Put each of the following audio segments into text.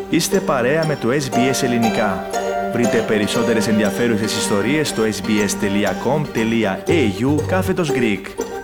Είστε παρέα με το SBS Ελληνικά. Βρείτε περισσότερες ενδιαφέρουσες ιστορίες στο sbs.com.au/Greek.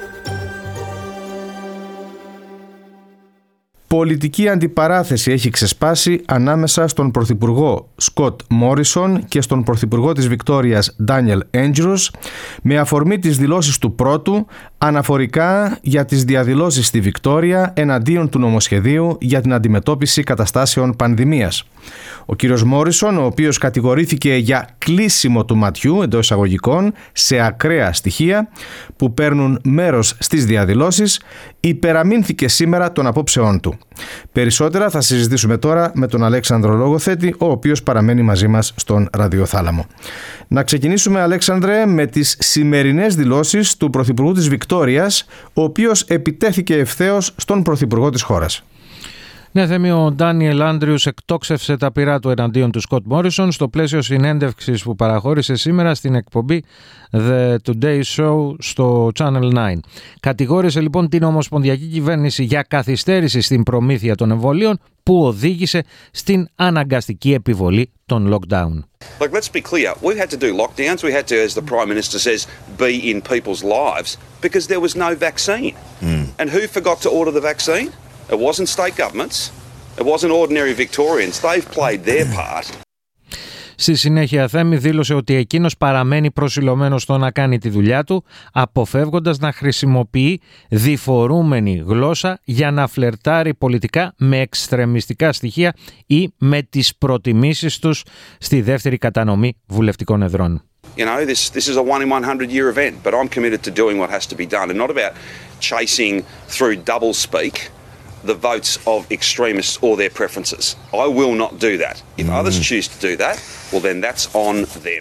Πολιτική αντιπαράθεση έχει ξεσπάσει ανάμεσα στον Πρωθυπουργό Σκοτ Μόρισον και στον Πρωθυπουργό της Βικτόριας Ντάνιελ Έντζουρος με αφορμή τις δηλώσεις του πρώτου αναφορικά για τις διαδηλώσεις στη Βικτόρια εναντίον του νομοσχεδίου για την αντιμετώπιση καταστάσεων πανδημίας. Ο κύριος Μόρισον, ο οποίος κατηγορήθηκε για κλείσιμο του ματιού εντός εισαγωγικών σε ακραία στοιχεία που παίρνουν μέρος στις διαδηλώσεις, υπεραμείνθηκε σήμερα των απόψεών του. Περισσότερα θα συζητήσουμε τώρα με τον Αλέξανδρο Λόγοθέτη, ο οποίος παραμένει μαζί μας στον ραδιοθάλαμο. Να ξεκινήσουμε, Αλέξανδρε, με τις σημερινές δηλώσεις του Πρωθυπουργού της Βικτόριας, ο οποίος επιτέθηκε ευθέως στον Πρωθυπουργό της χώρας. Ναι, Θέμη, ο Ντάνιελ Άντριους εκτόξευσε τα πειρά του εναντίον του Σκοτ Μόρισον στο πλαίσιο συνέντευξης που παραχώρησε σήμερα στην εκπομπή The Today Show στο Channel 9. Κατηγόρησε λοιπόν την Ομοσπονδιακή Κυβέρνηση για καθυστέρηση στην προμήθεια των εμβολίων που οδήγησε στην αναγκαστική επιβολή των lockdown. Look, let's be clear. We had to do lockdowns. We had to, as the Prime Minister says, be in people's lives because there was no vaccine. And who forgot to order the vaccine? It wasn't state governments. It wasn't ordinary Victorians. They've played their part. Στη συνέχεια, Θέμη δήλωσε ότι εκείνος παραμένει προσιλωμένος στο να κάνει τη δουλειά του, αποφεύγοντας να χρησιμοποιεί διφορούμενη γλώσσα για να φλερτάρει πολιτικά με εξτρεμιστικά στοιχεία ή με τις προτιμήσεις τους στη δεύτερη κατανομή βουλευτικών εδρών. You know, this is a 1-in-100-year event, but I'm committed to doing what has to be done and not about chasing through doublespeak the votes of extremists or their preferences. I will not do that. If others choose to do that, well then that's on them.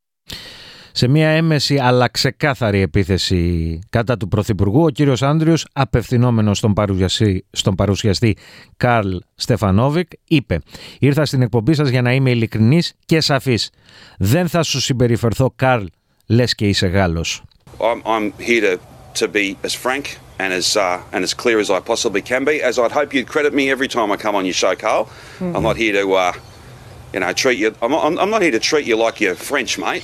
Σε μια έμμεση αλλά ξεκάθαρη επίθεση κατά του Πρωθυπουργού, ο κύριος Άντριους, απευθυνόμενος στον παρουσιαστή Καρλ Στεφανόβικ, είπε: «Ήρθα στην εκπομπή σας για να είμαι ειλικρινής και σαφής. Δεν θα σου συμπεριφερθώ, Καρλ, λες και είσαι Γάλλος». I'm here to be as frank and as clear as I possibly can be, as I'd hope you'd credit me every time I come on your show, Carl. I'm not here to, treat you. I'm not here to treat you like you're French, mate.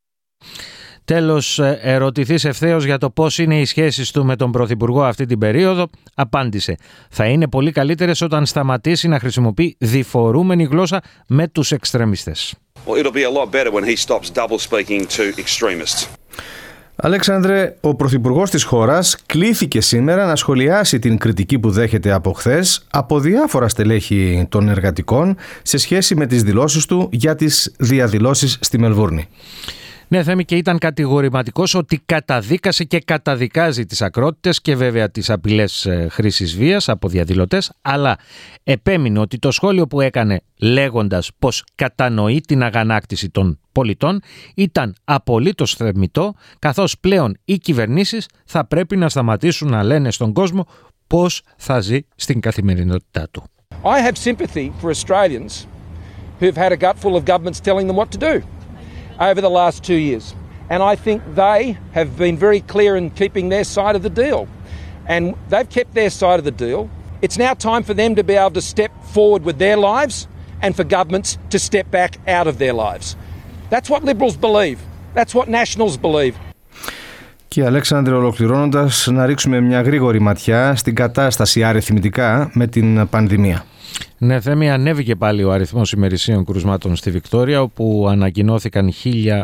Τέλος, ερωτηθείς ευθέως για το πώς είναι οι σχέσεις του με τον Πρωθυπουργό αυτή την περίοδο, απάντησε: «Θα είναι πολύ καλύτερες όταν σταματήσει να χρησιμοποιεί διφορούμενη γλώσσα με τους εξτρεμιστές». Well, it'll be a lot better when he stops double speaking to extremists. Αλέξανδρε, ο Πρωθυπουργός της χώρας κλήθηκε σήμερα να σχολιάσει την κριτική που δέχεται από χθες από διάφορα στελέχη των εργατικών σε σχέση με τις δηλώσεις του για τις διαδηλώσεις στη Μελβούρνη. Ναι, Θέμη, και ήταν κατηγορηματικός ότι καταδίκασε και καταδικάζει τις ακρότητες και βέβαια τις απειλές χρήσης βίας από διαδηλωτές, αλλά επέμεινε ότι το σχόλιο που έκανε λέγοντας πως κατανοεί την αγανάκτηση των πολιτών ήταν απολύτως θεμιτό, καθώς πλέον οι κυβερνήσεις θα πρέπει να σταματήσουν να λένε στον κόσμο πώς θα ζει στην καθημερινότητά του. I have sympathy for Australians who've had a gut full of governments telling them what to do over the last 2 years. And I think they have been very clear in keeping their side of the deal. And they've kept their side of the deal. It's now time for them to be able to step forward with their lives and for governments to step back out of their lives. That's what Liberals believe. That's what Nationals believe. Και Αλέξανδρε, ολοκληρώνοντας, να ρίξουμε μια γρήγορη ματιά στην κατάσταση αριθμητικά με την πανδημία. Ναι, Θέμη, ανέβηκε πάλι ο αριθμός ημερησίων κρουσμάτων στη Βικτόρια, όπου ανακοινώθηκαν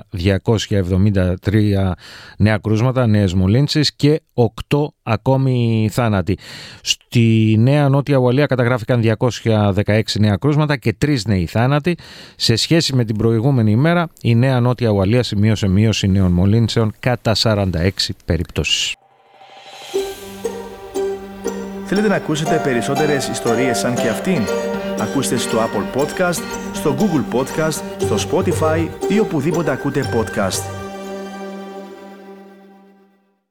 1.273 νέα κρούσματα, νέες μολύνσεις και 8 ακόμη θάνατοι. Στη Νέα Νότια Ουαλία καταγράφηκαν 216 νέα κρούσματα και 3 νέοι θάνατοι. Σε σχέση με την προηγούμενη ημέρα, η Νέα Νότια Ουαλία σημείωσε μείωση νέων μολύνσεων κατά 46 περιπτώσεις. Θέλετε να ακούσετε περισσότερες ιστορίες σαν και αυτήν? Ακούστε στο Apple Podcast, στο Google Podcast, στο Spotify ή οπουδήποτε ακούτε podcast.